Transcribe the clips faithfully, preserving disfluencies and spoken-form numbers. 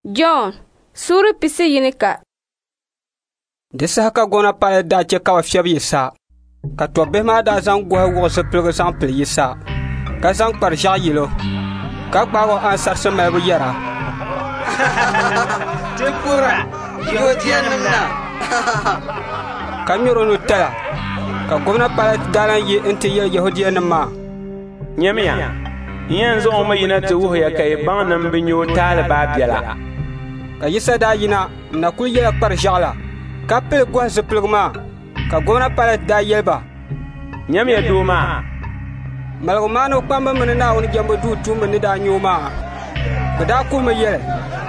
John, suri pisi yinika. Disa ka gona pale da che ka wa fiab yisa. Ka to be ma da zang go wo se plege sang pel yisa. Ka zang par ja yilo. Ka ba wo an sar se ma bu yara. Tekura, yo tianna. Ka miro no tala. Ka gona pale dalan yi inte ye yahudiyan ma. Nyamiya. Yanzu o mai na tuwo ya kai ban nan binyo talaba biala. Ka yisa da yina na kul yela par jala. Ka pel go se plege ka gona pale da yelba. Nyamiya duma. Malgumano kwamba mene na woni jambo du tu mene da nyuma. Bada ku me yele.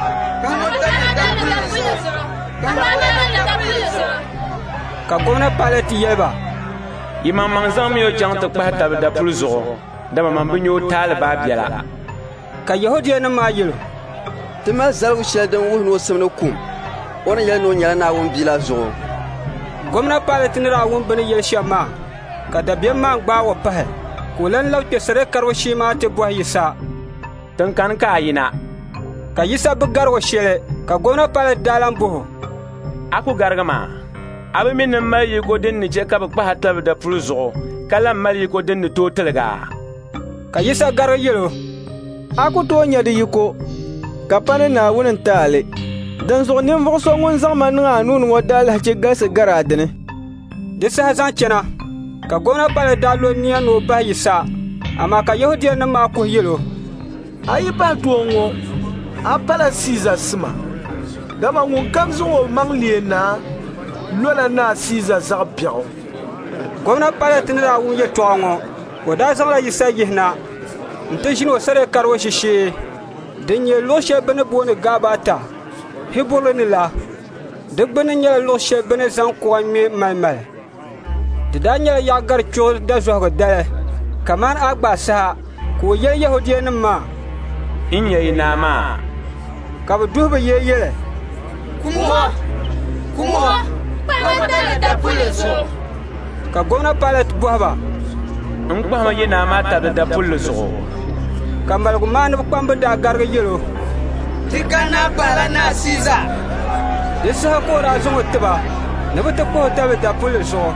Ka gona pale ti yelba. Imam manzam yo jang to pa ta da pulzo. Da man binyo talaba biala. Ka yahudiya na ma yelo. Tima zalgu sheldon wo no semno kum. Ona yele no nyala na won bila zo. Gomna pale tinira won bene yel shama. Ka da biyan ma gba wo pahe. Kulan lauke sare karwa shi ma te buwa yisa. Tun kan ka yina. Ka yisa bu garwa shele. Ka gona pale dalan buhu. Aku gargama. Abu min ma yi ko din ni je ka ba hatta da pulzo. Kala mali ko din ni to telga. Ka yisa gar yelo. Aku to nya de yiko. Ka pane na wunin tale. Dan zo nim vo so ngun zaman nga nun wadal ha ce gas garadene. Disa zan cena. Ka gona pale dalo niya no ba yisa. Ama ka yahudiya na ma ko yelo. Ayi ba tuongo. Apala Caesar sima. Dama ngun kamzo o manglie na. Lola na Caesar zabbiao. Gomna pale tinira wun ye tongo. Wada zala yisa yihna. Nte jino sare karwo shishi. Denye loshe bene bone gabata. Hibolo ni la. Degbene nyela loshe bene zan kwa mi malmal. Dida nyela yagar chol da zogo dale. Kaman agba sa. Ko ye yahudiya ni ma. Inye inama. Ka bu duhba ye yele. Kuma. Kuma. Pale da pulzo. Ka gona pale buhaba. Nkwa ma yina ma ta da pulzo. Ka malgu man bu kwamba da garga yelo. Tikana pala na Caesar. Disa ko ra zo tiba. Ne bu ta ko ta da pulzo.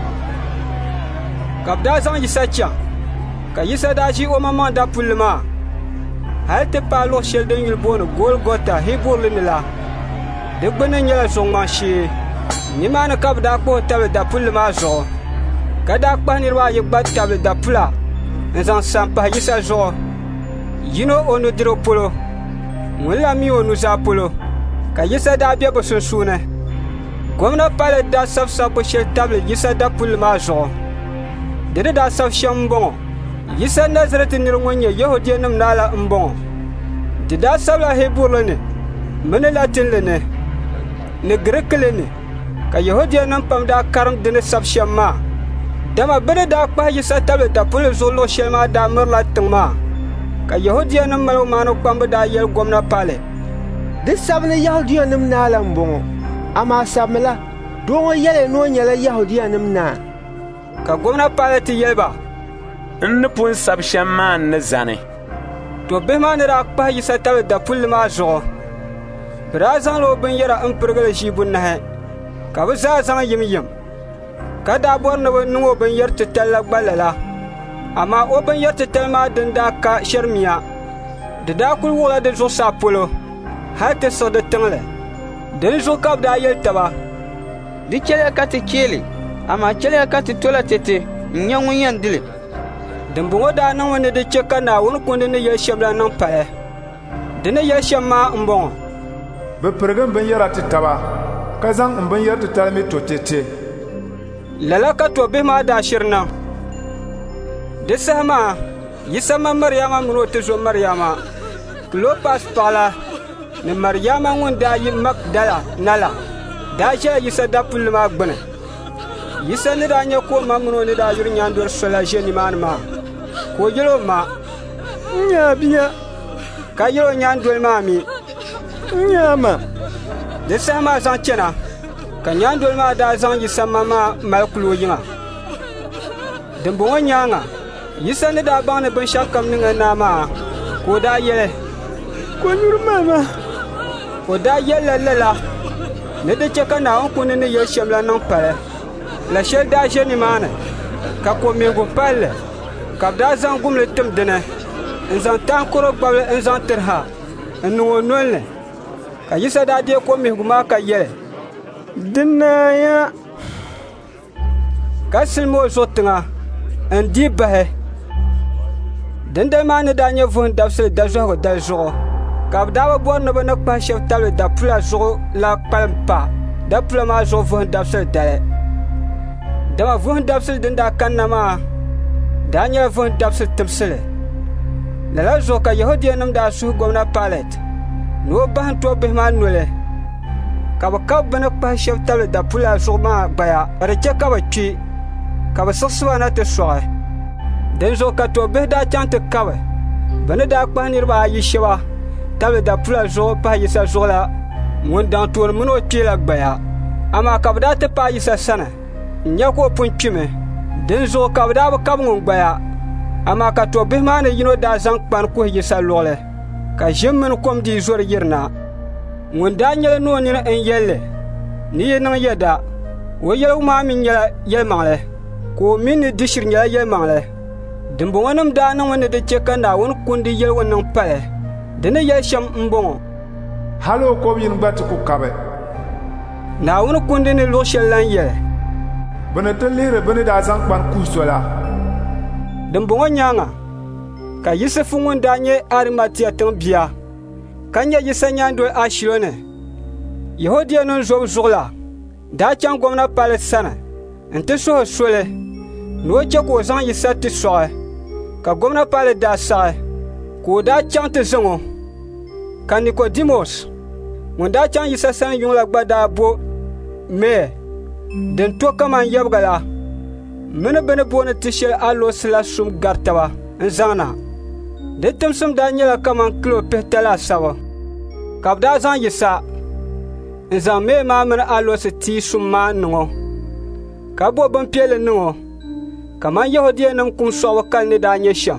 Ka da zan yisa cha. Ka yisa da shi o mama da pulma. Hal te pa lo shel den yul bono Golgotha Hebron ni la. De gbene nyela so ma shi. Ni mana ka da ko ta da pulma zo. Ka da pa ni wa yigba ta da pula. Nzan sampa yisa zo. Yino onu diro polo. Wala mi onu za polo. Ka yisa da bia bo sunsune. Gomna pale da saf saf bo shel table yisa da pulma zo. Dede da saf shambongo. Yisa Nazareth ni ngonye yahudiya nam nala mbongo. Dida sabla Hebron ni. Mene latin le ne. Ne grek le ne. Ka yahudiya nam pam da karam dene saf shamma. Dama bene da kwa yisa table da pule zolo shelma da merla tengma. Ka yahudiya nam malo mano kwamba da yel gomna pale. De sabne yahudiya nam nala mbongo. Ama sabmela. Dongo yele no nyala yahudiya nam na. Ka gomna pale ti yelba. Nne pun sab shaman ne zane. To be ma ne ra pa yisa table da pule ma zo. Bra zan lo ben yara an pergale shi bunna he. Ka bu za zan yim yim. Ka da bor ne no ben yar te tella balala. Ama o ben yar te telma den da ka shermiya. De da kul wala de zo sa polo. Ha te so de tengle. Den zo kap da yel taba. Di chele ka te kele. Ama chele ka te tola tete. Nyangu yandile. Dembongo da nan wani de cheka na wani kunde ne ya shamla nan pae. Dene ya shamma mbongo. Be pergan ben yara titaba. Kazan mben yar titalmi to tete. Lala ka to be ma da shirna. De sama yisama Maryama muno te zo Maryama. Klopas pala ne Maryama wanda yi Magdala nala. Da sha yisa da pulma gbene. Yisa ne da nya ko mamuno ne da yur nyandor sola jeni man ma. Ko yelo ma nya biya. Ka yelo nyandol mami. Nya ma. De sama zan chena. Ka nyandol ma da zan yisa mama malkulo yinga. Dembo nyanga. Yisa ne da bane ben shakam ninga na ma. Ko da yele. Ko nur mama. o daa yɛlla lala ni di chɛ ka Naawuni kuni ni yɛli shɛm la niŋ pali la shɛli daa ʒe nimaani ka ko mihigu palli ka bɛ daa zaŋ gumli tim dini n zaŋ taankoro gbabili n zaŋ tiri ha n niŋ o nolini ka Yisa daa deei ko mihigu maa ka yɛli Dinaaya ka silimi o zuɣu tiŋa n dii bahi dindali maa ni daa nyɛ vuhum dabisili dazohigu dali zuɣu ka bɛ daa bi bɔri ni bɛ ni kpahi shɛba tabili dapula zuɣu la kpalim pa dapula maa zuɣu vuhum dabisili dali dama vuhum dabisili din daa kanna maa daa nyɛla vuhum dabisili tibisili lala zuɣu ka Yahudiyanima daa suhi gomna Pilate ni o bahim to bihi maa noli ka bɛ kabi bɛ ni kpahi shɛba tabili dapula zuɣu maa gbaya ka di chɛ ka bɛ kpi ka bɛ siɣisiba na ti sɔɣi din zuɣu ka to bihi daa chaŋ ti kabi bɛ ni daa kpahi niriba ayi shɛba tabili dapula zuɣu pahi Yisa zuɣu la ŋun daŋ tooni mini o kpee la gbaya amaa ka bɛ daa ti paai Yisa sani n nya ka o pun kpimi din zuɣu ka bɛ daa bi kabi ŋun gbaya amaa ka to bihi maa ni yino daa zaŋ kpani kuhi Yisa luɣuli ka ʒim mini kom dii zori yirina ŋun daa nyɛla ni o nini n yɛlli ni yi niŋ yɛda o yɛligu maa mi nyɛla yɛlimaŋli ka o mini ni di shiri nyɛla yɛlimaŋli dimbɔŋɔnima daa niŋmi ni di chɛ ka Naawuni kundi yɛligu niŋ pali di ni yɛli shɛm n bɔŋɔ hali o kobi yini gba ti ku kabi Naawuni kundi ni luɣu shɛli lan yɛli bɛ ni ti lihiri bɛ ni daa zaŋ kpani kuhi sola dimbɔŋɔ nyaaŋa ka Yusufu ŋun daa nyɛ Arimatia tiŋ bia ka nyɛ Yisa nyaandoli Ashilo ni Yahudiyanima zobu zuɣu la daa chaŋ gomna Pilate sani n ti suhi soli ni o chɛ ka o zaŋ Yisa ti sɔɣi ka gomna Pilate daa saɣi ka o daa chaŋ ti zaŋ o ka Nikodimos ŋun daa chaŋ Yisa sani yuŋ la gba daa bo mee din to kaman yɛbiga la mini bɛ ni booni ti shɛli alosi la sum gari taba n zaŋ na di timsim daa nyɛla kaman kilo pihita laasabu ka bɛ daa zaŋ Yisa n zaŋ mee maa mini alosi tii sum maa niŋ o ka bo bimpiɛlli niŋ o kaman Yahudiyanima kum sɔɣibu kali ni daa nyɛ shɛm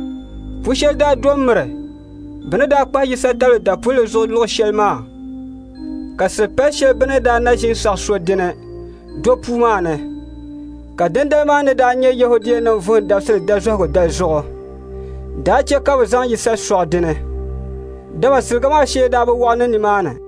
pu shɛli daa do miri bɛ ni daa kpahi Yisa tabili dapuli zuɣu luɣu shɛli maa ka silipali shɛli bɛ ni daa na ʒini saɣi so dini do puu maa ni ka dindali maa ni daa nyɛ Yahudiyanima vuhum dabisili dazohigu dali zuɣu daa chɛ ka bɛ zaŋ Yisa sɔɣi dini dama siliga maa shee daa bi waɣa ni nimaani